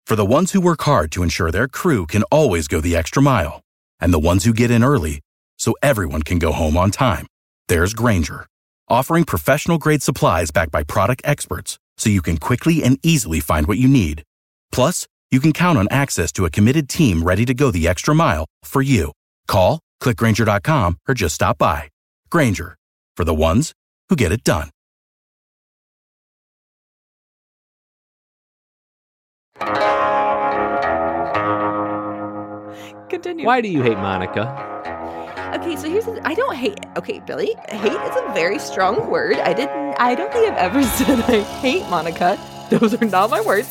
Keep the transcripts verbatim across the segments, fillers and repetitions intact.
For the ones who work hard to ensure their crew can always go the extra mile, and the ones who get in early so everyone can go home on time, there's Grainger, offering professional-grade supplies backed by product experts so you can quickly and easily find what you need. Plus, you can count on access to a committed team ready to go the extra mile for you. Call, click Grainger dot com, or just stop by. Grainger, for the ones who get it done. Continue. Why do you hate Monica? Okay, so here's the, I don't hate. Okay, Billy, hate is a very strong word. I didn't. I don't think I've ever said I hate Monica. Those are not my words.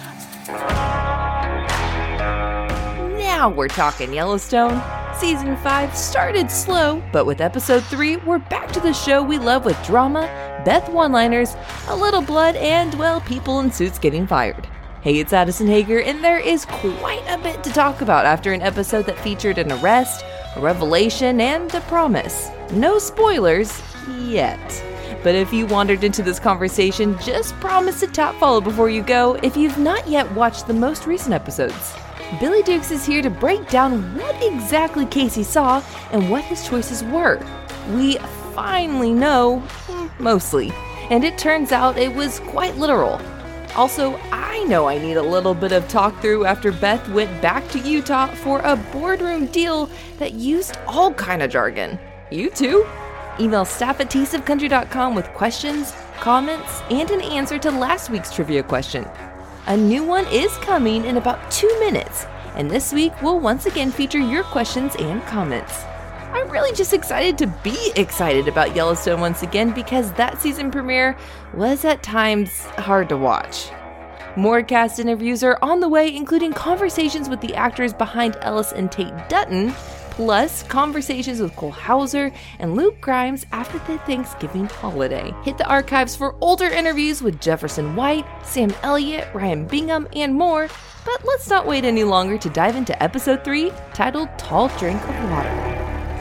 Now we're talking Yellowstone. Season five started slow, but with episode three, we're back to the show we love with drama, Beth one-liners, a little blood, and, well, people in suits getting fired. Hey, it's Addison Hager, and there is quite a bit to talk about after an episode that featured an arrest, a revelation, and a promise. No spoilers yet. But if you wandered into this conversation, just promise to tap follow before you go if you've not yet watched the most recent episodes. Billy Dukes is here to break down what exactly Casey saw and what his choices were. We finally know, mostly, and it turns out it was quite literal. Also, I know I need a little bit of talk through after Beth went back to Utah for a boardroom deal that used all kind of jargon. You too? Email staff at taste of country dot com with questions, comments, and an answer to last week's trivia question. A new one is coming in about two minutes, and this week we'll once again feature your questions and comments. I'm really just excited to be excited about Yellowstone once again because that season premiere was at times hard to watch. More cast interviews are on the way, including conversations with the actors behind Ellis and Tate Dutton, plus conversations with Cole Hauser and Luke Grimes after the Thanksgiving holiday. Hit the archives for older interviews with Jefferson White, Sam Elliott, Ryan Bingham, and more, but let's not wait any longer to dive into episode three, titled Tall Drink of Water.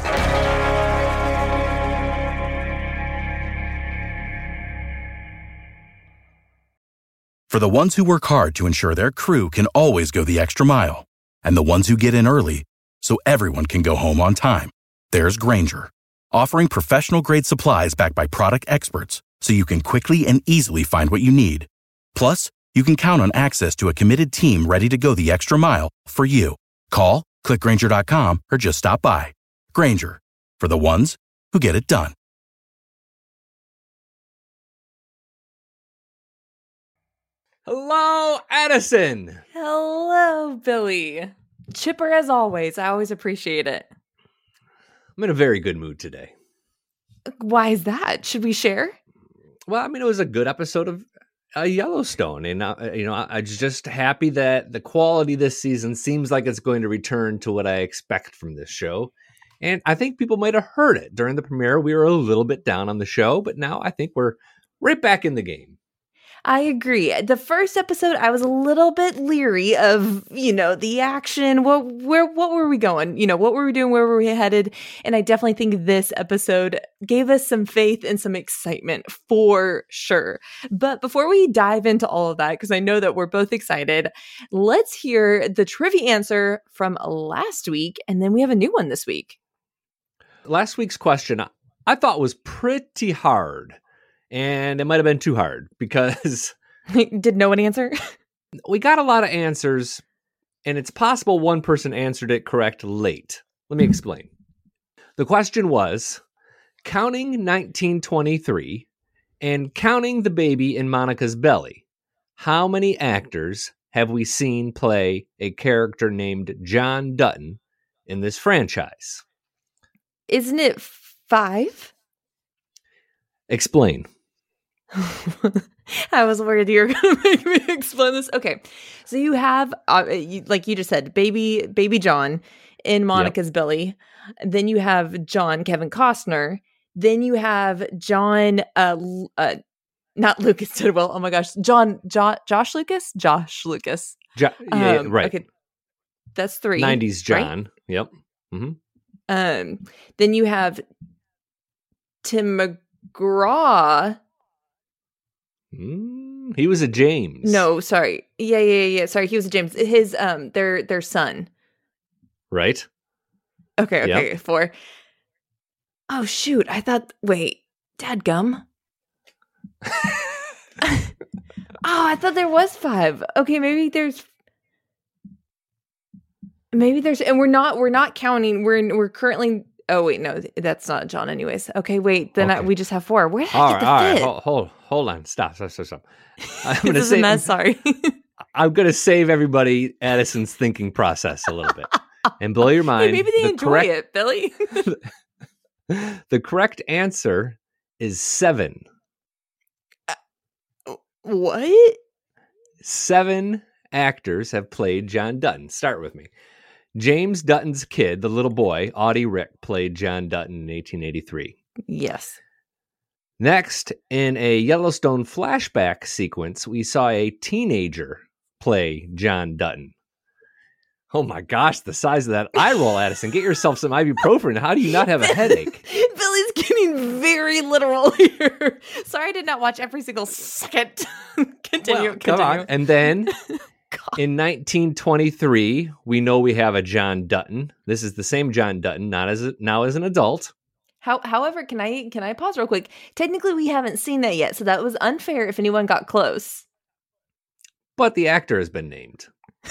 For the ones who work hard to ensure their crew can always go the extra mile, and the ones who get in early so everyone can go home on time, there's Grainger, offering professional-grade supplies backed by product experts so you can quickly and easily find what you need. Plus, you can count on access to a committed team ready to go the extra mile for you. Call, click Grainger dot com, or just stop by. Grainger, for the ones who get it done. Hello, Addison. Hello, Billy. Chipper as always. I always appreciate it. I'm in a very good mood today. Why is that? Should we share? Well, I mean, it was a good episode of uh, Yellowstone, and uh, you know, I, I'm just happy that the quality this season seems like it's going to return to what I expect from this show. And I think people might have heard it during the premiere. We were a little bit down on the show, but now I think we're right back in the game. I agree. The first episode, I was a little bit leery of, you know, the action. What, where, what were we going? You know, what were we doing? Where were we headed? And I definitely think this episode gave us some faith and some excitement for sure. But before we dive into all of that, because I know that we're both excited, let's hear the trivia answer from last week. And then we have a new one this week. Last week's question I thought was pretty hard. And it might have been too hard because... Did no one answer? We got a lot of answers, and it's possible one person answered it correct late. Let me explain. The question was, counting nineteen twenty-three and counting the baby in Monica's belly, how many actors have we seen play a character named John Dutton in this franchise? Isn't it five? Explain. I was worried you were going to make me explain this. Okay, so you have, uh, you, like you just said, baby, baby John in Monica's yep. belly. Then you have John Kevin Costner. Then you have John, uh, uh not Lucas Tidwell. Oh my gosh, John, jo- Josh Lucas, Josh Lucas. Jo- yeah, um, right. Okay, that's three. nineties John. Right? Yep. Mm-hmm. Um. Then you have Tim McGraw. Mm, He was a James. No, sorry. Yeah, yeah, yeah. Sorry, he was a James. His um, their their son. Right. Okay, okay, Yep. four. Oh shoot! I thought. Wait, dadgum. Oh, I thought there was five. Okay, maybe there's. Maybe there's, and we're not. We're not counting. We're we're currently. Oh wait, no, that's not John. Anyways, okay, wait. Then Okay. I, we just have four. Where did All I right, get all the right. fifth? Hold, hold, hold on. Stop, stop, stop, stop. I'm This gonna is a say, mess. Sorry. I'm gonna save everybody Addison's thinking process a little bit and blow your mind. Hey, maybe they the enjoy correct, it, Billy. The correct answer is seven. What? Seven actors have played John Dutton. Start with me. James Dutton's kid, the little boy, Audie Rick, played John Dutton in eighteen eighty-three. Yes. Next, in a Yellowstone flashback sequence, we saw a teenager play John Dutton. Oh my gosh, the size of that eye roll, Addison. Get yourself some ibuprofen. How do you not have a headache? Billy's getting very literal here. Sorry, I did not watch every single second. Continue. Well, come continue. on. And then in nineteen twenty-three, we know we have a John Dutton. This is the same John Dutton, not as a, now as an adult. How, however, can I can I pause real quick? Technically, we haven't seen that yet, so that was unfair if anyone got close. But the actor has been named.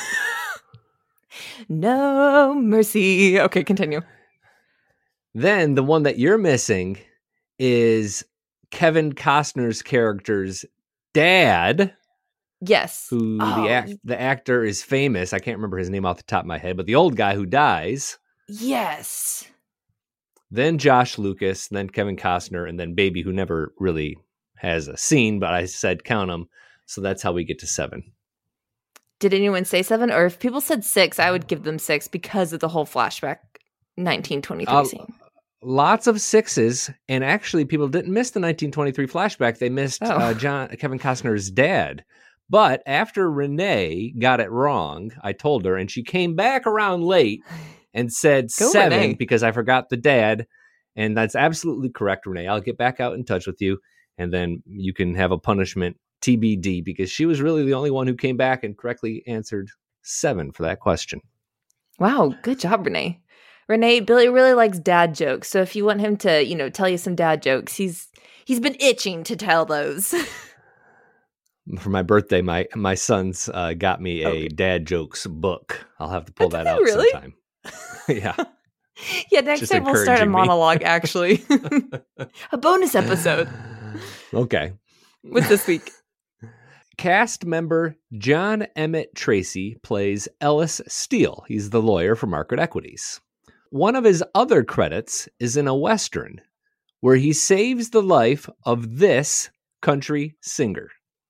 No mercy. Okay, continue. Then the one that you're missing is Kevin Costner's character's dad, Yes. who Oh, the act, the actor is famous. I can't remember his name off the top of my head, but the old guy who dies. yes. Then Josh Lucas, then Kevin Costner, and then Baby, who never really has a scene, but I said count them. So that's how we get to seven. Did anyone say seven? Or if people said six, I would give them six because of the whole flashback nineteen twenty-three Uh, scene. Lots of sixes, and actually people didn't miss the nineteen twenty-three flashback. They missed Oh. uh, John Kevin Costner's dad. But after Renee got it wrong, I told her, and she came back around late and said Go, seven Renee. because I forgot the dad. And that's absolutely correct, Renee. I'll get back out in touch with you, and then you can have a punishment T B D because she was really the only one who came back and correctly answered seven for that question. Wow, good job, Renee. Renee, Billy really likes dad jokes. So if you want him to, you know, tell you some dad jokes, he's he's been itching to tell those. For my birthday, my my sons uh, got me a Okay. dad jokes book. I'll have to pull Did that they out really? sometime. Yeah. Yeah, next Just time we'll start a encouraging me. monologue, actually. A bonus episode. Okay. What's this week? Cast member John Emmett Tracy plays Ellis Steele. He's the lawyer for Market Equities. One of his other credits is in a Western where he saves the life of this country singer.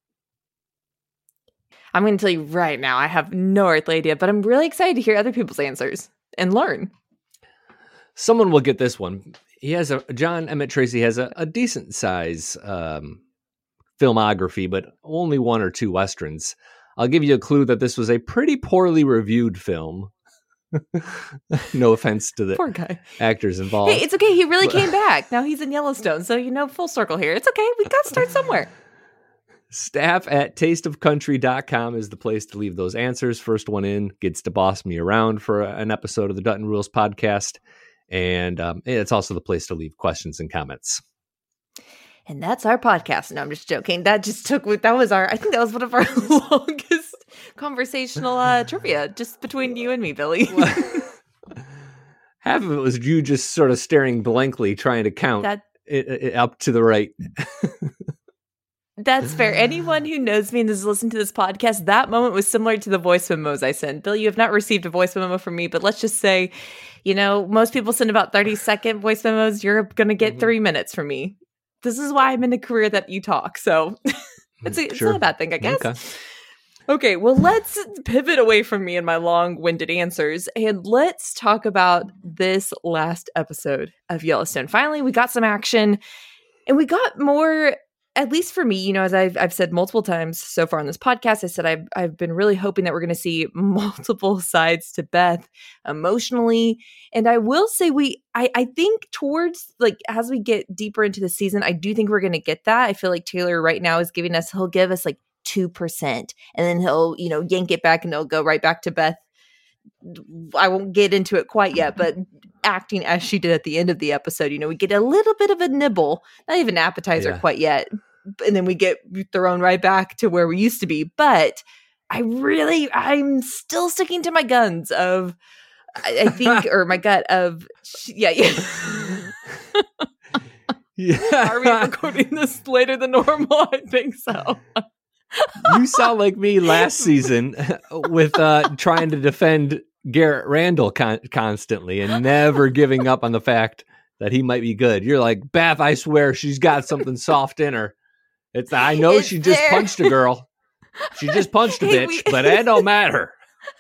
I'm going to tell you right now, I have no earthly idea, but I'm really excited to hear other people's answers and learn. Someone will get this one. He has a John Emmett Tracy has a, a decent size um, filmography, but only one or two Westerns. I'll give you a clue that this was a pretty poorly reviewed film. No offense to the Poor guy. actors involved. Hey, it's okay. He really came back. Now he's in Yellowstone. So, you know, full circle here. It's okay. We got to start somewhere. Staff at taste of country dot com is the place to leave those answers. First one in gets to boss me around for an episode of the Dutton Rules podcast. And um, it's also the place to leave questions and comments. And that's our podcast. No, I'm just joking. That just took, that was our, I think that was one of our longest conversational uh, trivia just between you and me, Billy. Half of it was you just sort of staring blankly, trying to count That it, it up to the right. That's fair. Anyone who knows me and has listened to this podcast, that moment was similar to the voice memos I sent. Bill, you have not received a voice memo from me, but let's just say, you know, most people send about thirty second voice memos. You're going to get Mhm. three minutes from me. This is why I'm in a career that you talk. So it's, a, it's Sure. not a bad thing, I guess. Okay. Okay, well, let's pivot away from me and my long-winded answers, and let's talk about this last episode of Yellowstone. Finally, we got some action, and we got more, at least for me, you know, as I've, I've said multiple times so far on this podcast, I said I've, I've been really hoping that we're going to see multiple sides to Beth emotionally, and I will say we, I, I think towards, like, as we get deeper into the season, I do think we're going to get that. I feel like Taylor right now is giving us, he'll give us, like, two percent. And then he'll, you know, yank it back and he'll go right back to Beth. I won't get into it quite yet, but acting as she did at the end of the episode, you know, we get a little bit of a nibble, not even appetizer Yeah. quite yet. And then we get thrown right back to where we used to be. But I really, I'm still sticking to my guns of, I, I think, or my gut of, yeah, yeah. Yeah. Are we recording this later than normal? I think so. You sound like me last season with uh, trying to defend Garrett Randall con- constantly and never giving up on the fact that he might be good. You're like, Beth, I swear she's got something soft in her. It's I know It's she just there. punched a girl. She just punched a Hey, bitch, we- but it don't matter.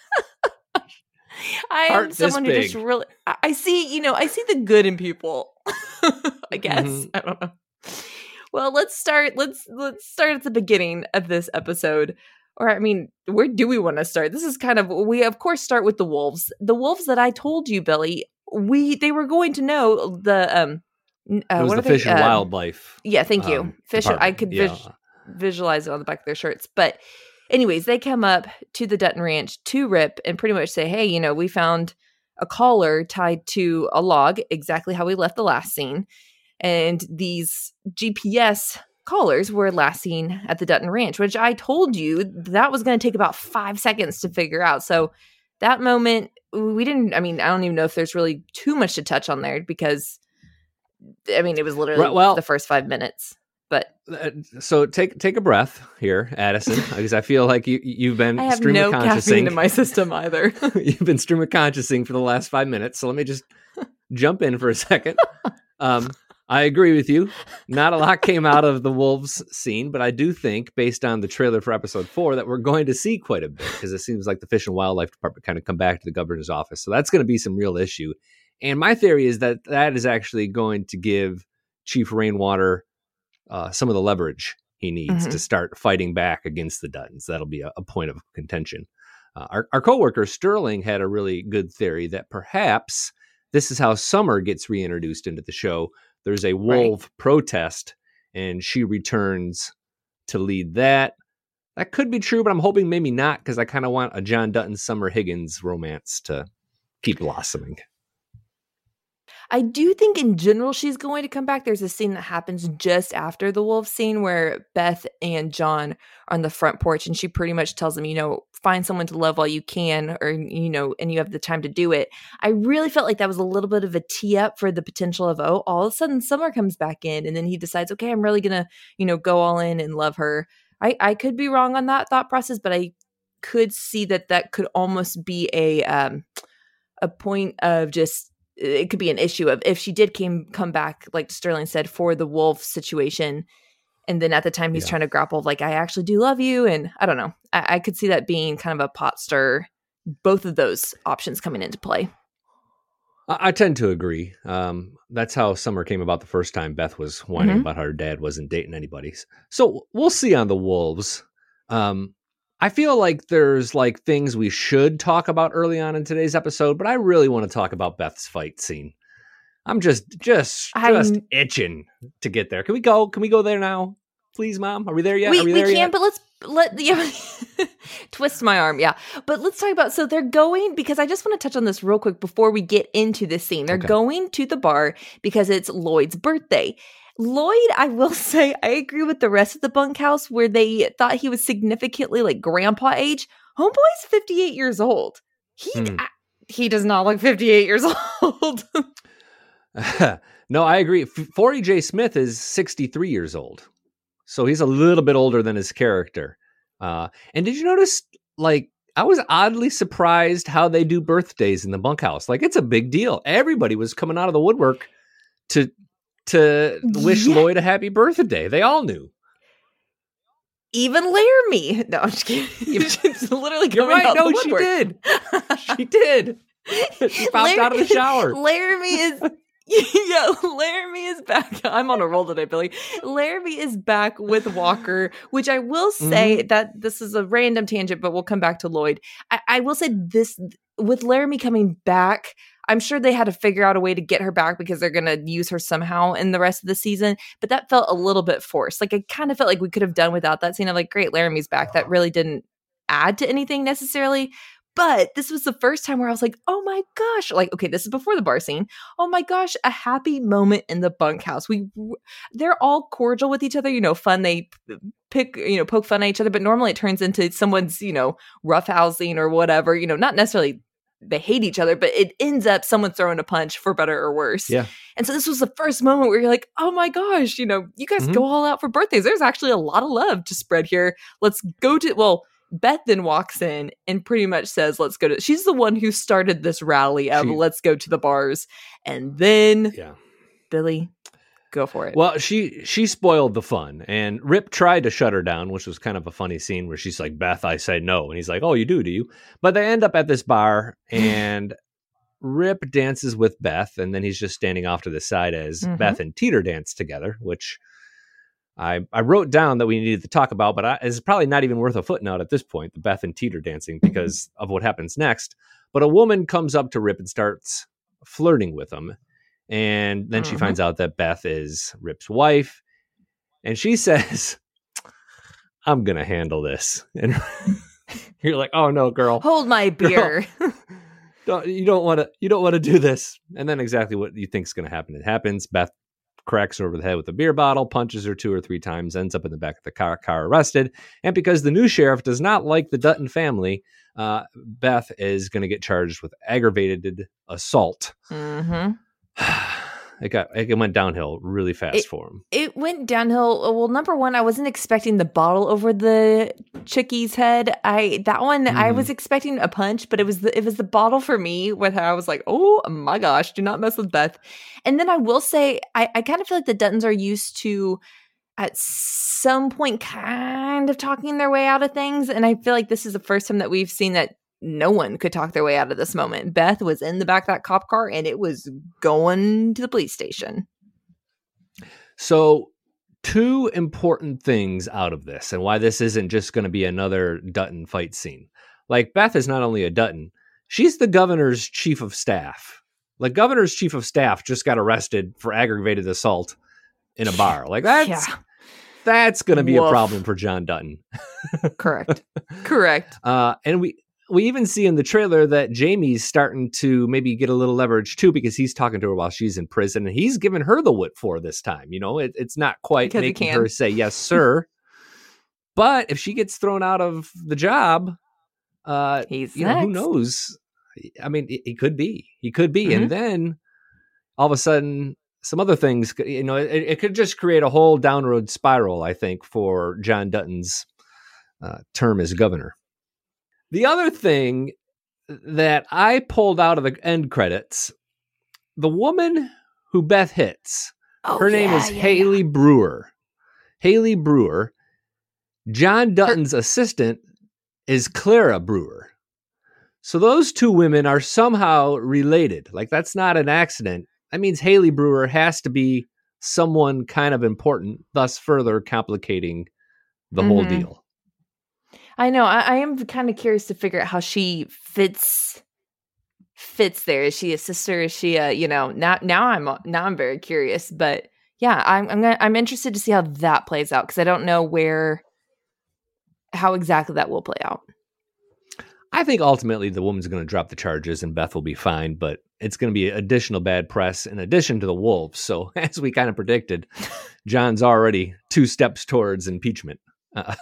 I am Heart this someone who big. just really, I I see, you know, I see the good in people. I guess. Mhm. I don't know. Well, let's start. Let's let's start at the beginning of this episode. Or I mean, where do we want to start? This is kind of we of course start with the wolves. The wolves that I told you, Billy, we they were going to know the um n- uh, It was what the are they? Fish and Um, Wildlife. Yeah, thank you. um, Fish. and- I department. could Yeah. vis- visualize it on the back of their shirts. But anyways, they come up to the Dutton Ranch to Rip and pretty much say, hey, you know, we found a collar tied to a log, exactly how we left the last scene. And these G P S collars were last seen at the Dutton Ranch, which I told you that was going to take about five seconds to figure out. So that moment, we didn't, I mean, I don't even know if there's really too much to touch on there because, I mean, it was literally Right, well- the first five minutes. But Uh, So take take a breath here, Addison, because I feel like you you've been I have stream no of caffeine consciousing. in my system either. You've been stream of consciousing for the last five minutes, so let me just jump in for a second. Um, I agree with you. Not a lot came out of the wolves scene, but I do think, based on the trailer for episode four, that we're going to see quite a bit because it seems like the Fish and Wildlife Department kind of come back to the governor's office. So that's going to be some real issue. And my theory is that that is actually going to give Chief Rainwater uh, some of the leverage he needs Mhm. to start fighting back against the Duttons. That'll be a, a point of contention. Uh, our, our coworker Sterling had a really good theory that perhaps this is how Summer gets reintroduced into the show. There's a wolf protest, and she returns to lead that. That could be true, but I'm hoping maybe not because I kind of want a John Dutton Summer Higgins romance to keep blossoming. I do think in general she's going to come back. There's a scene that happens just after the wolf scene where Beth and John are on the front porch and she pretty much tells them, you know, find someone to love while you can, or, you know, and you have the time to do it. I really felt like that was a little bit of a tee up for the potential of, oh, all of a sudden Summer comes back in and then he decides, okay, I'm really going to, you know, go all in and love her. I, I could be wrong on that thought process, but I could see that that could almost be a, um, a point of just, it could be an issue of if she did came come back, like Sterling said, for the wolf situation. And then at the time he's Yeah. trying to grapple of like, I actually do love you. And I don't know. I, I could see that being kind of a pot stir, both of those options coming into play. I, I tend to agree. Um, that's how Summer came about the first time. Beth was whining Mhm. about how her dad wasn't dating anybody. So we'll see on the wolves. Um, I feel like there's like things we should talk about early on in today's episode, but I really want to talk about Beth's fight scene. I'm just, just, I'm- just itching to get there. Can we go? Can we go there now, please, Mom? Are we there yet? we Are we, we there can, yet? but let's let yeah, twist my arm. Yeah. But let's talk about, so they're going, because I just want to touch on this real quick before we get into this scene. They're Okay. going to the bar because it's Lloyd's birthday. Lloyd, I will say, I agree with the rest of the bunkhouse where they thought he was significantly like grandpa age. Homeboy's fifty-eight years old. He Hmm. I- he does not look fifty-eight years old. No, I agree. F- Forey J. Smith is sixty-three years old. So he's a little bit older than his character. Uh, and did you notice, like, I was oddly surprised how they do birthdays in the bunkhouse. Like, it's a big deal. Everybody was coming out of the woodwork to to wish Yeah. Lloyd a happy birthday. They all knew. Even Laramie. No, I'm just kidding. She's literally You're coming right. out No, the she woodwork. did. She did. She popped out of the shower. Laramie is yeah, Laramie is back. I'm on a roll today, Billy. Laramie is back with Walker, which I will say Mm-hmm. that this is a random tangent, but we'll come back to Lloyd. I, I will say this with Laramie coming back, I'm sure they had to figure out a way to get her back because they're going to use her somehow in the rest of the season. But that felt a little bit forced. Like, I kind of felt like we could have done without that scene of like, great, Laramie's back. That really didn't add to anything necessarily. But this was the first time where I was like, oh my gosh, like, okay, this is before the bar scene. Oh my gosh, a happy moment in the bunkhouse. We, they're all cordial with each other, you know, fun. They pick, you know, poke fun at each other, but normally it turns into someone's, you know, roughhousing or whatever, you know, not necessarily they hate each other, but it ends up someone throwing a punch for better or worse. Yeah. And so this was the first moment where you're like, oh my gosh, you know, you guys mm-hmm. go all out for birthdays. There's actually a lot of love to spread here. Let's go to, well, Beth then walks in and pretty much says, let's go to, she's the one who started this rally of she, let's go to the bars. And then yeah. Billy, go for it. Well, she, she spoiled the fun, and Rip tried to shut her down, which was kind of a funny scene where she's like, Beth, I say no. And he's like, oh, you do, do you? But they end up at this bar and Rip dances with Beth. And then he's just standing off to the side as mm-hmm. Beth and Teeter dance together, which I, I wrote down that we needed to talk about, but I, it's probably not even worth a footnote at this point, the Beth and Teeter dancing, because of what happens next. But a woman comes up to Rip and starts flirting with him. And then mm-hmm. she finds out that Beth is Rip's wife. And she says, I'm going to handle this. And you're like, oh no, girl. Hold my beer. Girl, don't, you don't want to, you don't want to do this. And then exactly what you think is going to happen. It happens. Beth cracks her over the head with a beer bottle, punches her two or three times, ends up in the back of the car, car arrested. And because the new sheriff does not like the Dutton family, uh, Beth is going to get charged with aggravated assault. Mm-hmm. It got it went downhill really fast it, for him. It went downhill. Well, number one, I wasn't expecting the bottle over the chickie's head. I that one mm. I was expecting a punch, but it was the it was the bottle for me. With how I was like, oh my gosh, do not mess with Beth. And then I will say, I, I kind of feel like the Duttons are used to at some point kind of talking their way out of things, and I feel like this is the first time that we've seen that no one could talk their way out of this moment. Beth was in the back of that cop car and it was going to the police station. So two important things out of this and why this isn't just going to be another Dutton fight scene. Like, Beth is not only a Dutton, she's the governor's chief of staff. Like, governor's chief of staff just got arrested for aggravated assault in a bar. Like, that's, yeah. that's going to be Woof. a problem for John Dutton. Correct. Correct. Uh, and we, We even see in the trailer that Jamie's starting to maybe get a little leverage too, because he's talking to her while she's in prison, and he's giving her the what for this time. You know, it, it's not quite because making her say yes, sir. But if she gets thrown out of the job, uh, he's you next. know, who knows? I mean, it, it could be, he could be, mm-hmm. and then all of a sudden, some other things. You know, it, it could just create a whole downward spiral. I think for John Dutton's uh, term as governor. The other thing that I pulled out of the end credits, the woman who Beth hits, oh, her name yeah, is yeah, Haley yeah. Brewer. Haley Brewer. John Dutton's her- assistant is Clara Brewer. So those two women are somehow related. Like, that's not an accident. That means Haley Brewer has to be someone kind of important, thus further complicating the mm-hmm. whole deal. I know. I, I am kind of curious to figure out how she fits fits there. Is she a sister? Is she a, you know, now now I'm now I'm very curious. But yeah, I'm I'm gonna, I'm interested to see how that plays out, because I don't know where how exactly that will play out. I think ultimately the woman's going to drop the charges and Beth will be fine, but it's going to be additional bad press in addition to the wolves. So as we kind of predicted, John's already two steps towards impeachment. Uh,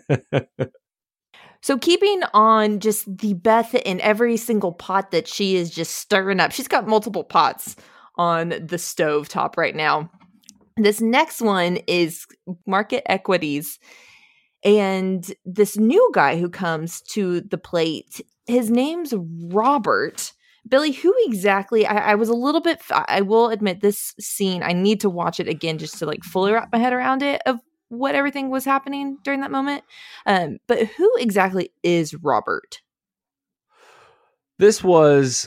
So keeping on just the Beth in every single pot that she is just stirring up. She's got multiple pots on the stove top right now. This next one is market equities. And this new guy who comes to the plate, his name's Robert. Billy, who exactly, I, I was a little bit, I will admit this scene, I need to watch it again just to like fully wrap my head around it of what everything was happening during that moment. Um, but who exactly is Robert? This was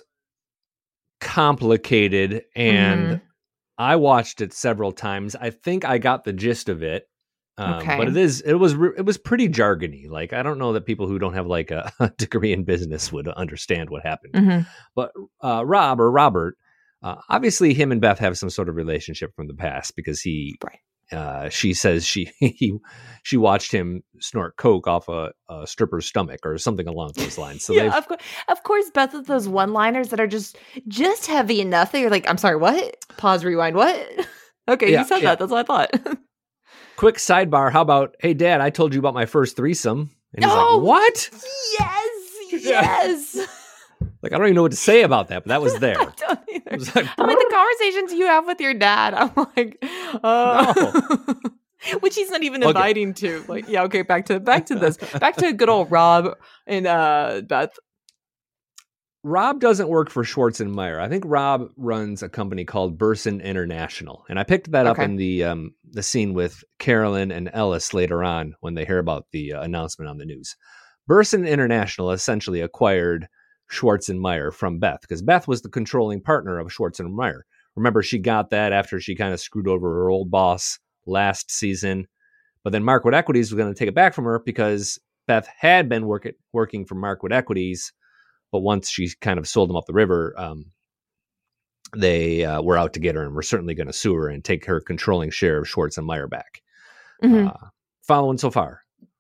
complicated, and mm-hmm. I watched it several times. I think I got the gist of it. Um, Okay. But it is it was re- it was pretty jargony. Like, I don't know that people who don't have like a, a degree in business would understand what happened. Mhm. But uh, Rob or Robert, uh, obviously him and Beth have some sort of relationship from the past because he, Right. uh, she says she he, she watched him snort coke off a, a stripper's stomach or something along those lines. So Yeah, they've of course, of course, Beth with those one-liners that are just just heavy enough that you're like, I'm sorry, what? Pause, rewind, what? Okay, Yeah, you said yeah. that. That's what I thought. quick sidebar. How about, hey, Dad, I told you about my first threesome. And he's Oh! like, what? Yes, yes. Like, I don't even know what to say about that, but that was there. I don't either. It was like, I mean, the conversations you have with your dad, I'm like, uh, which he's not even Okay. inviting to. Like, yeah, okay, back to back to this, back to good old Rob and uh, Beth. Rob doesn't work for Schwartz and Meyer. I think Rob runs a company called Burson International, and I picked that up Okay. in the um, the scene with Carolyn and Ellis later on when they hear about the uh, announcement on the news. Burson International essentially acquired Schwartz and Meyer from Beth because Beth was the controlling partner of Schwartz and Meyer. Remember, she got that after she kind of screwed over her old boss last season, but then Markwood Equities was going to take it back from her because Beth had been work- working for Markwood Equities. But once she kind of sold them up the river, um, they uh, were out to get her and were certainly going to sue her and take her controlling share of Schwartz and Meyer back. Mhm. Uh, following so far?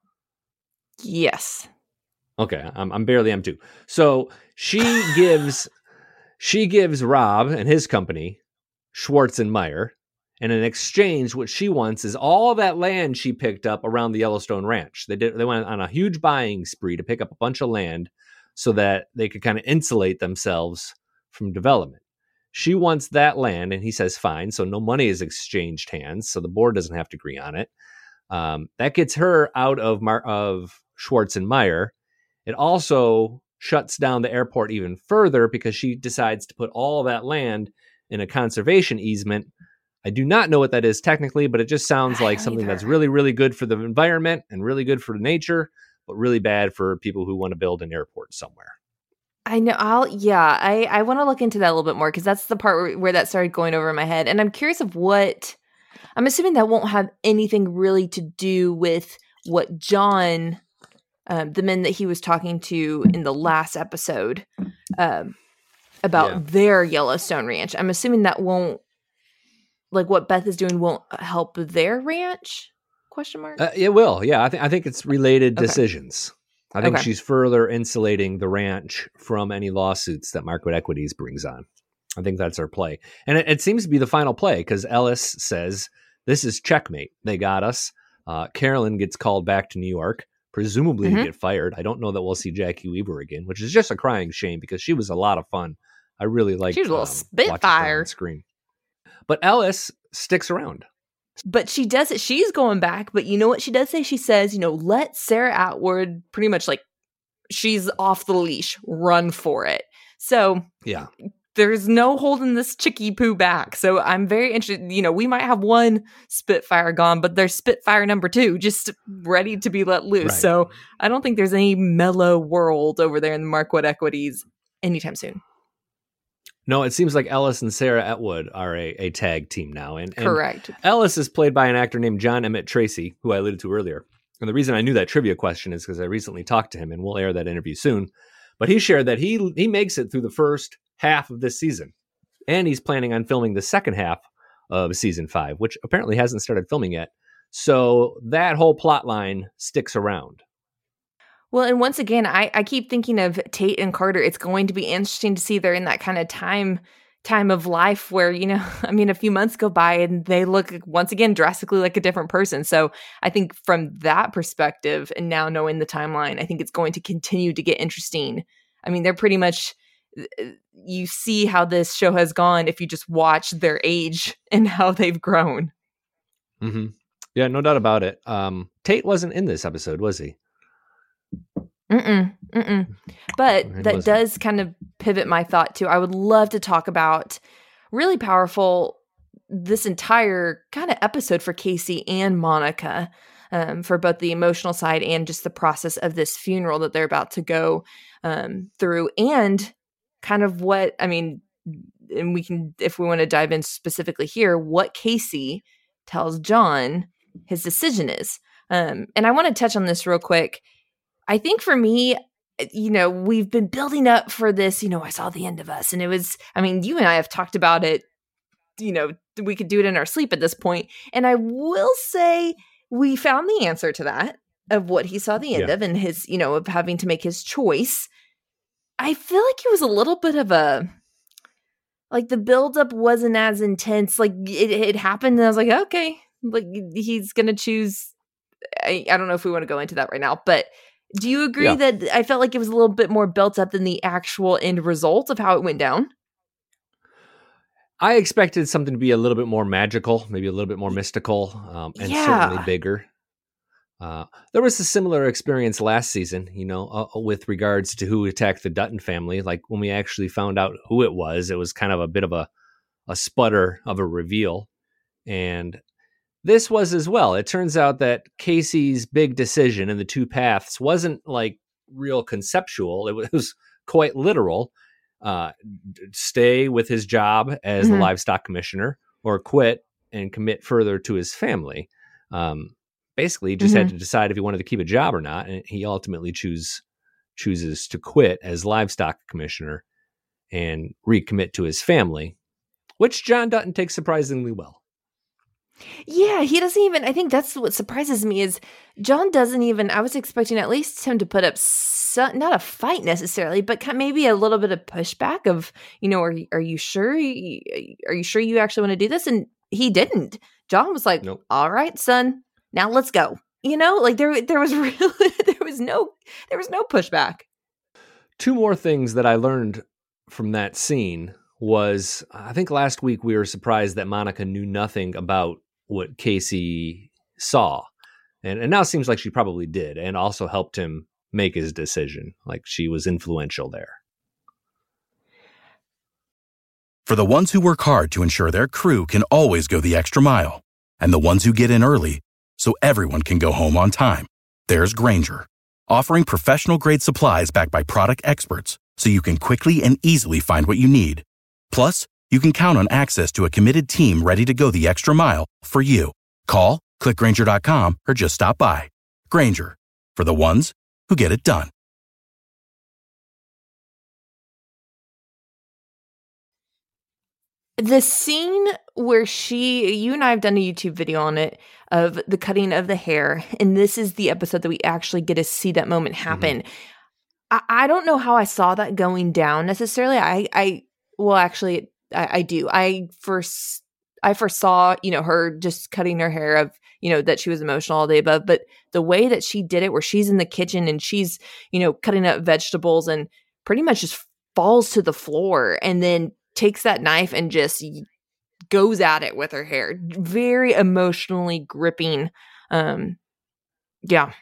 Yes. Okay, I'm, I'm barely M two. So she gives she gives Rob and his company Schwartz and Meyer, and in exchange, what she wants is all that land she picked up around the Yellowstone Ranch. They did they went on a huge buying spree to pick up a bunch of land so that they could kind of insulate themselves from development. She wants that land, and he says, fine. So no money is exchanged hands, so the board doesn't have to agree on it. Um, that gets her out of Mar- of Schwartz and Meyer. It also shuts down the airport even further because she decides to put all that land in a conservation easement. I do not know what that is technically, but it just sounds I like don't something either. that's really, really good for the environment and really good for nature, but really bad for people who want to build an airport somewhere. I know. I'll, yeah, I, I want to look into that a little bit more because that's the part where, where that started going over in my head. And I'm curious of what, I'm assuming that won't have anything really to do with what John, um, the men that he was talking to in the last episode, um, about Yeah. their Yellowstone ranch. I'm assuming that won't, like what Beth is doing won't help their ranch? Question mark? Uh, it will. Yeah, I think I think it's related Okay. decisions. I think Okay. she's further insulating the ranch from any lawsuits that Markwood Equities brings on. I think that's her play. And it, it seems to be the final play because Ellis says, this is checkmate. They got us. Uh, Carolyn gets called back to New York, presumably Mhm. to get fired. I don't know that we'll see Jackie Weaver again, which is just a crying shame because she was a lot of fun. I really liked She was a little um, watching her spitfire. on screen. But Ellis sticks around. But she does it. She's going back. But you know what she does say? She says, you know, let Sarah Atwood pretty much like she's off the leash. Run for it. So Yeah. there's no holding this chickie poo back. So I'm very interested. You know, we might have one Spitfire gone, but there's Spitfire number two just ready to be let loose. Right. So I don't think there's any mellow world over there in the Markwood Equities anytime soon. No, it seems like Ellis and Sarah Atwood are a, a tag team now. And, and Correct. Ellis is played by an actor named John Emmett Tracy, who I alluded to earlier. And the reason I knew that trivia question is because I recently talked to him, and we'll air that interview soon. But he shared that he he makes it through the first half of this season, and he's planning on filming the second half of season five, which apparently hasn't started filming yet. So that whole plot line sticks around. Well, and once again, I, I keep thinking of Tate and Carter. It's going to be interesting to see they're in that kind of time time of life where, you know, I mean, a few months go by and they look once again drastically like a different person. So I think from that perspective, and now knowing the timeline, I think it's going to continue to get interesting. I mean, they're pretty much, you see how this show has gone if you just watch their age and how they've grown. Mm-hmm. Yeah, no doubt about it. Um, Tate wasn't in this episode, was he? Mm-mm, mm-mm. But It that wasn't. does kind of pivot my thought too. I would love to talk about really powerful this entire kind of episode for Casey and Monica, um, for both the emotional side and just the process of this funeral that they're about to go um, through, and kind of what, I mean, and we can, if we want to dive in specifically here, what Casey tells John his decision is. Um, and I want to touch on this real quick. I think for me, you know, we've been building up for this, you know, I saw the end of us. And it was, I mean, you and I have talked about it, you know, we could do it in our sleep at this point. And I will say we found the answer to that of what he saw the end Yeah. of and his, you know, of having to make his choice. I feel like it was a little bit of a, like the buildup wasn't as intense. Like it, it happened and I was like, okay, like he's going to choose. I, I don't know if we want to go into that right now, but do you agree Yeah. that I felt like it was a little bit more built up than the actual end result of how it went down? I expected something to be a little bit more magical, maybe a little bit more mystical, um, and Yeah. certainly bigger. Uh, there was a similar experience last season, you know, uh, with regards to who attacked the Dutton family. Like when we actually found out who it was, it was kind of a bit of a, a sputter of a reveal. And this was as well. It turns out that Casey's big decision in the two paths wasn't like real conceptual. It was quite literal. Uh, stay with his job as Mhm. the livestock commissioner or quit and commit further to his family. Um, basically, he just Mhm. had to decide if he wanted to keep a job or not. And he ultimately choose, chooses to quit as livestock commissioner and recommit to his family, which John Dutton takes surprisingly well. Yeah, he doesn't even, I think that's what surprises me is John doesn't even, I was expecting at least him to put up some, not a fight necessarily, but kind maybe a little bit of pushback of, you know, are you, are you sure? You, are you sure you actually want to do this? And he didn't. John was like, Nope. all right, son, now let's go. You know, like there, there was really, there was no, there was no pushback. Two more things that I learned from that scene was, I think last week we were surprised that Monica knew nothing about what Casey saw. And, and now it seems like she probably did and also helped him make his decision. Like she was influential there. For the ones who work hard to ensure their crew can always go the extra mile, and the ones who get in early so everyone can go home on time, there's Grainger, offering professional-grade supplies backed by product experts so you can quickly and easily find what you need. Plus, you can count on access to a committed team ready to go the extra mile for you. Call, click Grainger dot com, or just stop by. Grainger, for the ones who get it done. The scene where she, you and I have done a YouTube video on it of the cutting of the hair, and this is the episode that we actually get to see that moment happen. Mm-hmm. I, I don't know how I saw that going down necessarily. I, I, well, actually, I, I do. I first, I first saw, you know, her just cutting her hair of, you know, that she was emotional all day above, but the way that she did it, where she's in the kitchen and she's, you know, cutting up vegetables and pretty much just falls to the floor and then takes that knife and just goes at it with her hair. Very emotionally gripping. Um, yeah.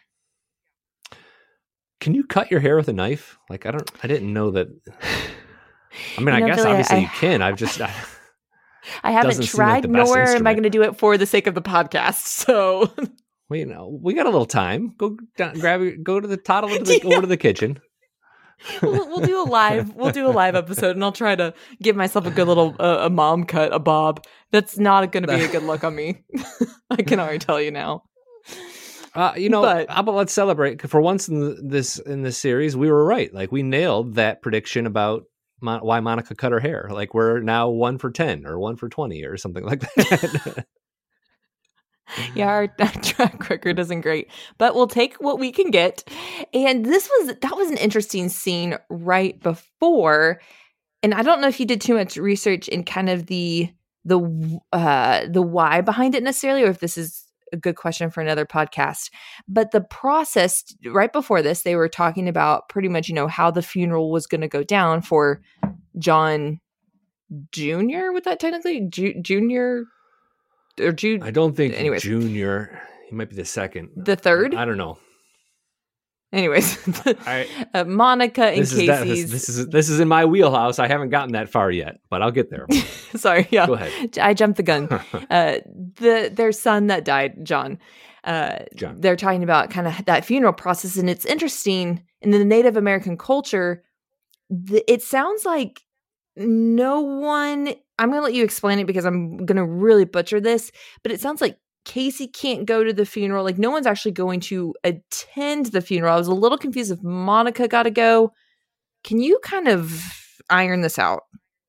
Can you cut your hair with a knife? Like, I don't, I didn't know that. I mean, you know, I guess Billy, obviously I, you can. I've just, I, I haven't tried, like nor am I going to do it for the sake of the podcast. So, well, you know, we got a little time. Go down, grab your, go to the toddle to the, yeah. over to the kitchen. we'll, we'll do a live we'll do a live episode and I'll try to give myself a good little uh, a mom cut, a bob. That's not going to be a good look on me. I can already tell you now. Uh, you know, but, how about let's celebrate? For once in the, this in this series, we were right. Like we nailed that prediction about Mon- why Monica cut her hair. Like we're now one for ten or one for twenty or something like that. Yeah, our, our track record isn't great, but we'll take what we can get. And this was, that was an interesting scene right before. And I don't know if you did too much research in kind of the, the, uh, the why behind it necessarily, or if this is a good question for another podcast, but the process right before this, they were talking about pretty much, you know, how the funeral was going to go down for John Junior Would that technically Ju- Junior or Jude? I don't think anyways. Junior. He might be the second. The third? I don't know. Anyways, I, uh, Monica and this Casey's. Is that, this, this is this is in my wheelhouse. I haven't gotten that far yet, but I'll get there. Sorry, yeah. Go ahead. I jumped the gun. uh, the their son that died, John. Uh, John. They're talking about kind of that funeral process, and it's interesting in the Native American culture. The, it sounds like no one. I'm going to let you explain it because I'm going to really butcher this, but it sounds like Casey can't go to the funeral. Like, no one's actually going to attend the funeral. I was a little confused if Monica got to go. Can you kind of iron this out?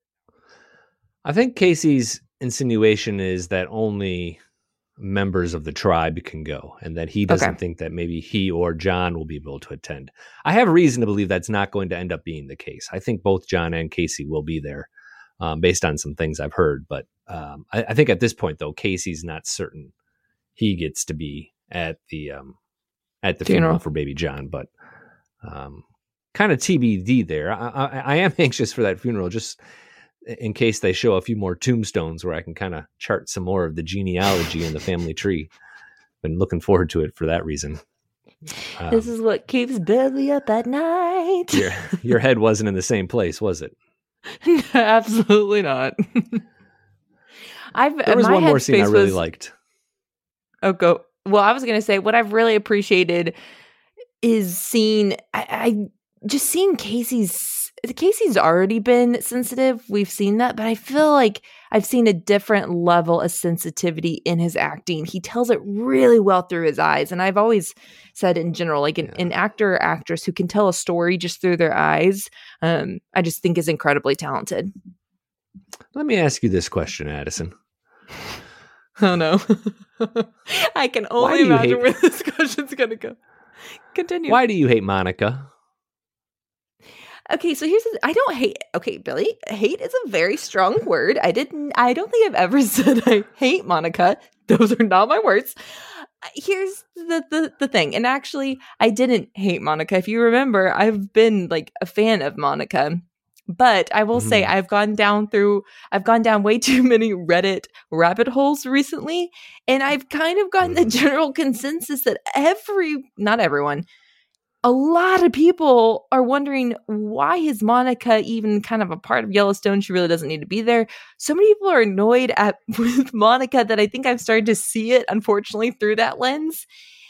I think Casey's insinuation is that only members of the tribe can go, and that he doesn't okay. think that maybe he or John will be able to attend. I have reason to believe that's not going to end up being the case. I think both John and Casey will be there, um, based on some things I've heard. But um, I, I think at this point, though, Casey's not certain he gets to be at the um, at the funeral. funeral for baby John. But um, kind of T B D there. I, I, I am anxious for that funeral, just in case they show a few more tombstones where I can kind of chart some more of the genealogy in the family tree. Been looking forward to it for that reason. Um, this is what keeps Billy up at night. your, your head wasn't in the same place, was it? Absolutely not. I've There was one more scene I really was, liked. Oh, go. Well, I was going to say what I've really appreciated is seeing, I, I just seeing Casey's, Casey's already been sensitive. We've seen that, but I feel like I've seen a different level of sensitivity in his acting. He tells it really well through his eyes. And I've always said in general, like an, yeah. an actor or actress who can tell a story just through their eyes, um, I just think is incredibly talented. Let me ask you this question, Addison. Oh, no. I can only imagine hate... where this question's going to go. Continue. Why do you hate Monica? Okay, so here's the, I don't hate. Okay, Billy, hate is a very strong word. I didn't. I don't think I've ever said I hate Monica. Those are not my words. Here's the, the the thing, and actually, I didn't hate Monica. If you remember, I've been like a fan of Monica, but I will mm-hmm. say I've gone down through. I've gone down way too many Reddit rabbit holes recently, and I've kind of gotten the general consensus that every, not everyone. A lot of people are wondering, why is Monica even kind of a part of Yellowstone? She really doesn't need to be there. So many people are annoyed at with Monica that I think I've started to see it, unfortunately, through that lens.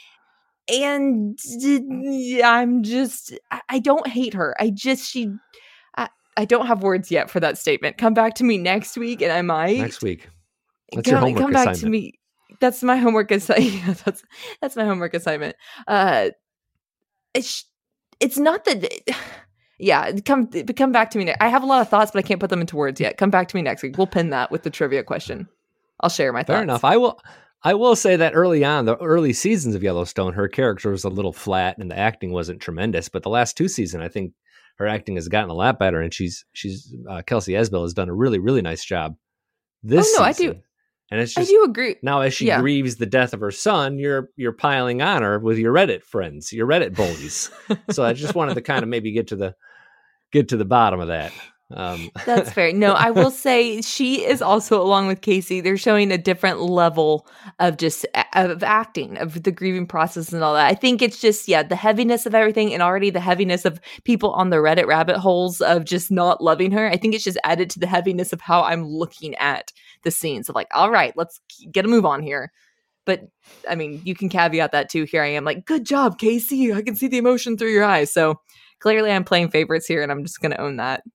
And I'm just, I don't hate her. I just, she, I, I don't have words yet for that statement. Come back to me next week and I might. Next week. That's come, your homework come back assignment. to me. That's my homework assignment. Yeah, that's, that's my homework assignment. Uh, It's it's not that, yeah, come come back to me. Ne- I have a lot of thoughts, but I can't put them into words yet. Come back to me next week. We'll pin that with the trivia question. I'll share my thoughts. Fair enough. I will I will say that early on, the early seasons of Yellowstone, her character was a little flat and the acting wasn't tremendous. But the last two seasons, I think her acting has gotten a lot better. And she's, she's uh, Kelsey Asbell has done a really, really nice job this oh, no, season. I do. And it's just, I do agree. Now, as she yeah. grieves the death of her son, you're you're piling on her with your Reddit friends, your Reddit bullies. So I just wanted to kind of maybe get to the get to the bottom of that. Um. That's fair. No, I will say she is also, along with Casey, they're showing a different level of just of acting, of the grieving process and all that. I think it's just, yeah, the heaviness of everything and already the heaviness of people on the Reddit rabbit holes of just not loving her. I think it's just added to the heaviness of how I'm looking at the scenes of like, all right, let's get a move on here. But I mean, you can caveat that too. Here I am like, good job, Casey. I can see the emotion through your eyes. So clearly I'm playing favorites here and I'm just going to own that.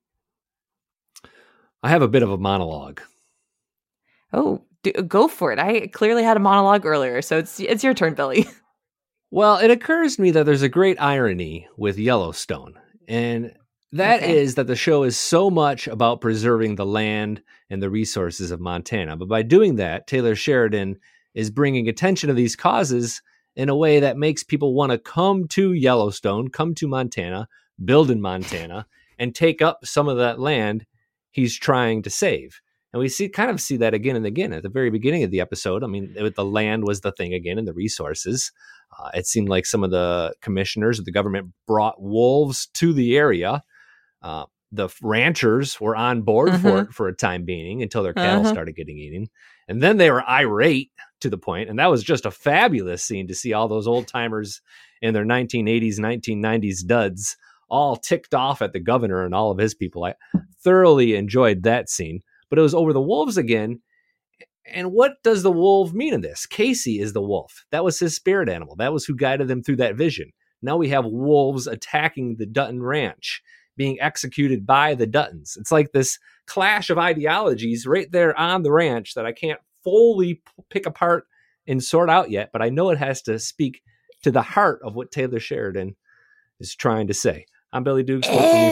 I have a bit of a monologue. Oh, do, go for it. I clearly had a monologue earlier, so it's it's your turn, Billy. Well, it occurs to me that there's a great irony with Yellowstone, and that okay. is that the show is so much about preserving the land and the resources of Montana. But by doing that, Taylor Sheridan is bringing attention to these causes in a way that makes people want to come to Yellowstone, come to Montana, build in Montana, and take up some of that land he's trying to save. And we see kind of see that again and again at the very beginning of the episode. I mean, the land was the thing again, and the resources. Uh, it seemed like some of the commissioners of the government brought wolves to the area. Uh, the ranchers were on board mm-hmm. for it for a time being until their cattle uh-huh. started getting eaten. And then they were irate to the point, and that was just a fabulous scene to see all those old timers in their nineteen eighties, nineteen nineties duds all ticked off at the governor and all of his people. I thoroughly enjoyed that scene, but it was over the wolves again. And what does the wolf mean in this? Casey is the wolf. That was his spirit animal. That was who guided them through that vision. Now we have wolves attacking the Dutton Ranch, being executed by the Duttons. It's like this clash of ideologies right there on the ranch that I can't fully p- pick apart and sort out yet, but I know it has to speak to the heart of what Taylor Sheridan is trying to say. I'm Billy Dukes.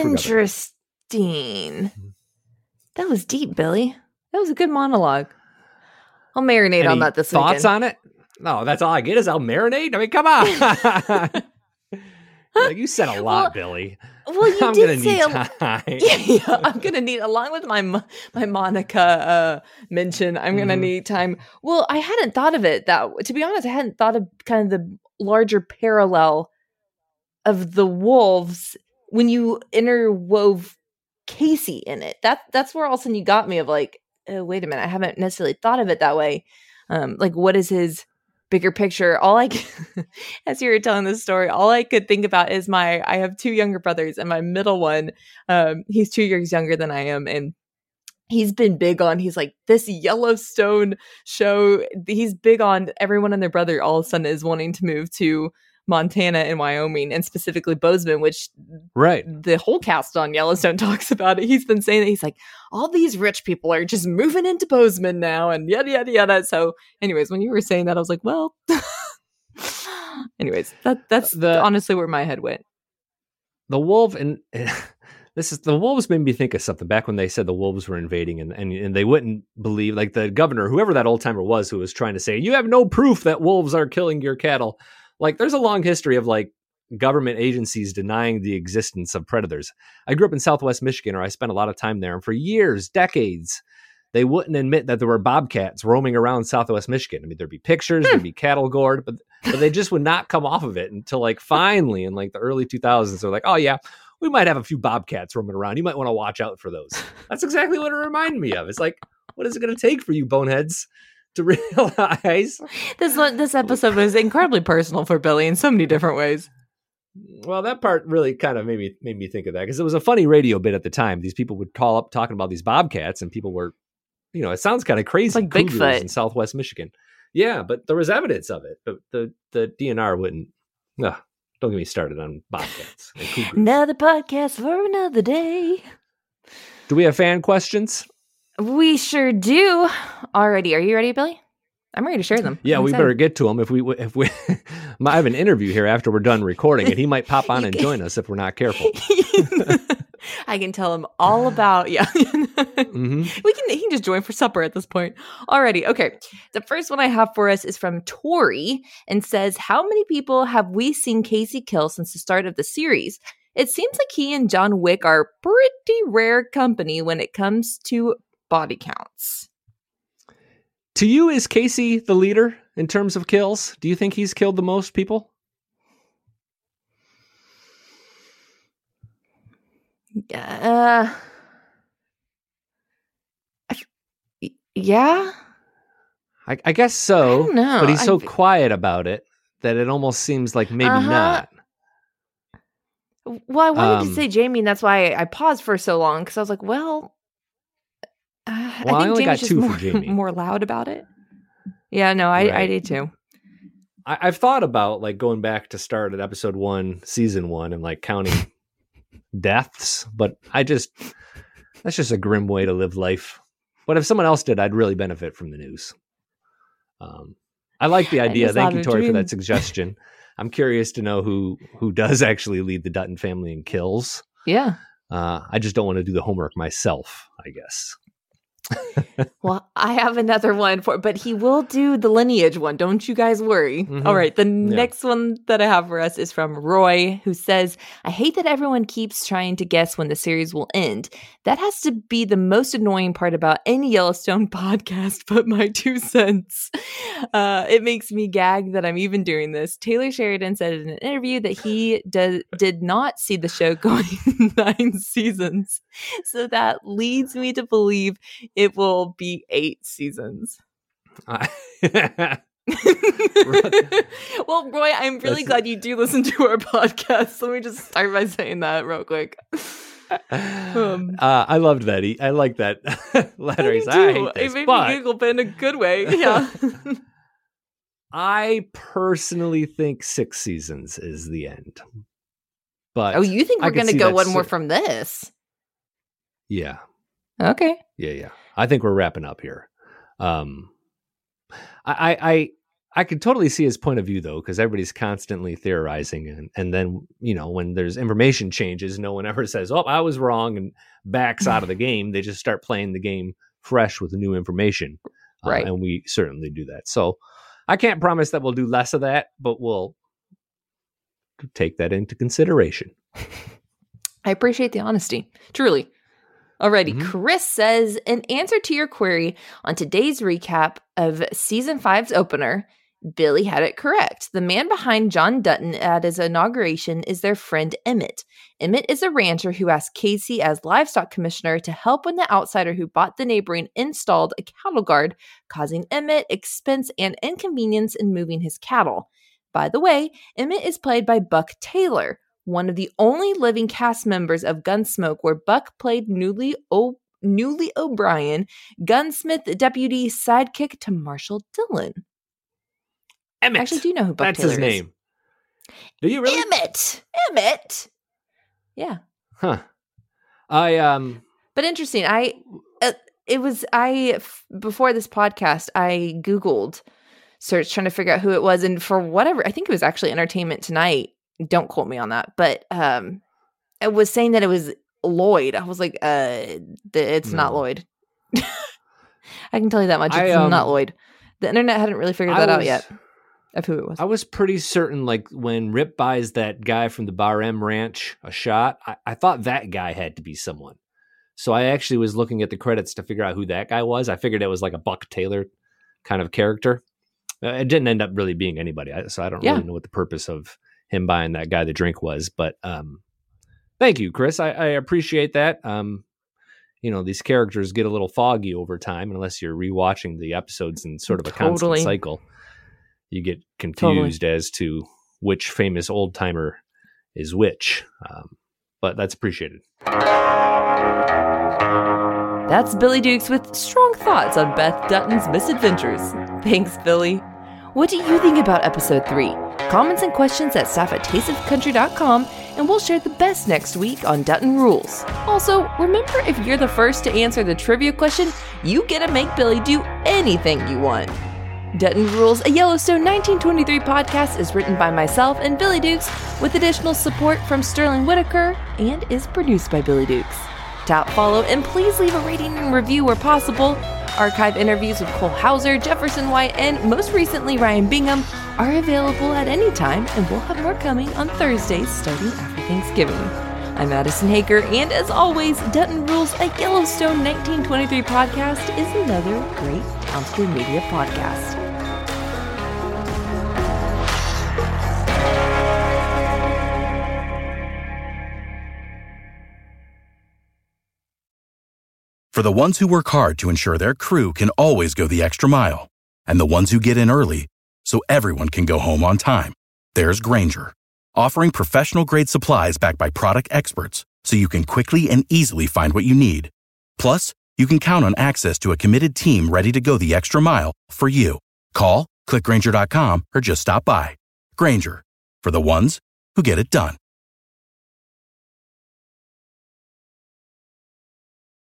Interesting. That was deep, Billy. That was a good monologue. I'll marinate Any on that this thoughts weekend. on it? No, that's all I get is I'll marinate. I mean, come on. Like, you said a lot, well, Billy. Well, you I'm did gonna say need a, time. Yeah, yeah, I'm gonna need, along with my my Monica uh, mention, I'm gonna mm-hmm. need time. Well, I hadn't thought of it that. To be honest, I hadn't thought of kind of the larger parallel of the wolves when you interwove Casey in it. That that's where all of a sudden you got me of like, oh, wait a minute, I haven't necessarily thought of it that way. Um, like, what is his bigger picture? All I, as you were telling this story, all I could think about is my, I have two younger brothers, and my middle one, um, he's two years younger than I am. And he's been big on, he's like, this Yellowstone show, he's big on everyone and their brother all of a sudden is wanting to move to Montana and Wyoming, and specifically Bozeman, which right the whole cast on Yellowstone talks about it. He's been saying that he's like, all these rich people are just moving into Bozeman now, and yada yada yada. So, anyways, when you were saying that, I was like, well, anyways, that that's the, honestly where my head went. The wolf, and this is the wolves made me think of something back when they said the wolves were invading, and and, and they wouldn't believe, like the governor, whoever that old timer was, who was trying to say, you have no proof that wolves are killing your cattle. Like, there's a long history of like government agencies denying the existence of predators. I grew up in Southwest Michigan, or I spent a lot of time there. And for years, decades, they wouldn't admit that there were bobcats roaming around Southwest Michigan. I mean, there'd be pictures, there'd be cattle gored, but, but they just would not come off of it until like finally in like the early two thousands, they're like, oh yeah, we might have a few bobcats roaming around. You might want to watch out for those. That's exactly what it reminded me of. It's like, what is it going to take for you boneheads to realize this this episode was incredibly personal for Billy in so many different ways? Well, that part really kind of made me made me think of that, because it was a funny radio bit at the time. These people would call up talking about these bobcats, and people were, you know, it sounds kind of crazy, it's like Cougars Bigfoot in Southwest Michigan. Yeah, but there was evidence of it. But the the D N R wouldn't. No, don't get me started on bobcats and cougars. Another podcast for another day. Do we have fan questions? We sure do. Alrighty, are you ready, Billy? I'm ready to share them. Yeah, I'm we excited. better get to them. If we if we, I have an interview here after we're done recording, and he might pop on and join us if we're not careful. I can tell him all about yeah. mm-hmm. We can he can just join for supper at this point. Alrighty, okay. The first one I have for us is from Tori and says, "How many people have we seen Casey kill since the start of the series? It seems like he and John Wick are pretty rare company when it comes to body counts." To you, is Casey the leader in terms of kills? Do you think he's killed the most people? Uh, yeah. I, I guess so. I don't know. But he's so I, quiet about it that it almost seems like maybe uh-huh. not. Well, I wanted um, to say Jamie, and that's why I paused for so long, because I was like, well, uh, well I think I only Jamie's got two just more, for Jamie. more loud about it. Yeah, no, I, right. I did too. I, I've thought about like going back to start at episode one, season one, and like counting deaths, but I just, that's just a grim way to live life. But if someone else did, I'd really benefit from the news. Um, I like the idea. Thank you, Tori, for that suggestion. I'm curious to know who who does actually lead the Dutton family in kills. Yeah. Uh, I just don't want to do the homework myself, I guess. Well, I have another one for, but he will do the lineage one. Don't you guys worry. Mm-hmm. All right. The yeah. next one that I have for us is from Roy, who says, "I hate that everyone keeps trying to guess when the series will end. That has to be the most annoying part about any Yellowstone podcast, but my two cents. Uh, it makes me gag that I'm even doing this." Taylor Sheridan said in an interview that he does, did not see the show going nine seasons. So that leads me to believe it will be eight seasons. Uh, Well, Roy, I'm really That's... glad you do listen to our podcast. Let me just start by saying that real quick. Um, uh, I loved that. He, I like that letter. He's, I hate this, it made but... me giggle, but in a good way. Yeah. I personally think six seasons is the end. But oh, you think we're going to go one more from this? Yeah. Okay. Yeah, yeah. I think we're wrapping up here. Um, I, I, I could totally see his point of view, though, because everybody's constantly theorizing. And, and then, you know, when there's information changes, no one ever says, oh, I was wrong, and backs out of the game. They just start playing the game fresh with new information. Right. Uh, and we certainly do that. So I can't promise that we'll do less of that, but we'll take that into consideration. I appreciate the honesty. Truly. Alrighty, Mm-hmm. Chris says, in answer to your query on today's recap of season five's opener, Billy had it correct. The man behind John Dutton at his inauguration is their friend Emmett. Emmett is a rancher who asked Casey as livestock commissioner to help when the outsider who bought the neighboring installed a cattle guard, causing Emmett expense and inconvenience in moving his cattle. By the way, Emmett is played by Buck Taylor, one of the only living cast members of Gunsmoke, where Buck played Newly, o- Newly O'Brien, gunsmith deputy sidekick to Marshall Dillon. Emmett. Actually, do you know who Buck That's Taylor his is? name. Do you really? Emmett. Emmett. Yeah. Huh. I, um, But interesting. I, uh, it was, I, f- before this podcast, I Googled, searched trying to figure out who it was. And for whatever, I think it was actually Entertainment Tonight. Don't quote me on that. But um, it was saying that it was Lloyd. I was like, uh, th- it's No. not Lloyd. I can tell you that much. It's I, um, not Lloyd. The internet hadn't really figured I that out was- yet of who it was. I was pretty certain, like, when Rip buys that guy from the Bar M Ranch a shot, I, I thought that guy had to be someone. So I actually was looking at the credits to figure out who that guy was. I figured it was like a Buck Taylor kind of character. Uh, it didn't end up really being anybody, I- so I don't Yeah. really know what the purpose of him buying that guy the drink was. But um, thank you, Chris. I, I appreciate that. Um, you know, these characters get a little foggy over time unless you're rewatching the episodes in sort of a Totally. constant cycle. You get confused as to which famous old timer is which. Um, but that's appreciated. That's Billy Dukes with strong thoughts on Beth Dutton's misadventures. Thanks, Billy. What do you think about episode three? Comments and questions at staff at taste of country dot com, and we'll share the best next week on Dutton Rules. Also, remember, if you're the first to answer the trivia question, you get to make Billy do anything you want. Dutton Rules, a Yellowstone nineteen twenty-three podcast, is written by myself and Billy Dukes, with additional support from Sterling Whitaker, and is produced by Billy Dukes. Tap follow and please leave a rating and review where possible. Archive interviews with Cole Hauser, Jefferson White, and most recently Ryan Bingham are available at any time, and we'll have more coming on Thursdays starting after Thanksgiving. I'm Madison Hager, and as always, Dutton Rules, a Yellowstone nineteen twenty-three podcast, is another great Townsquare Media podcast. For the ones who work hard to ensure their crew can always go the extra mile, and the ones who get in early so everyone can go home on time, there's Grainger, offering professional-grade supplies backed by product experts so you can quickly and easily find what you need. Plus, you can count on access to a committed team ready to go the extra mile for you. Call, click Grainger dot com, or just stop by. Grainger, for the ones who get it done.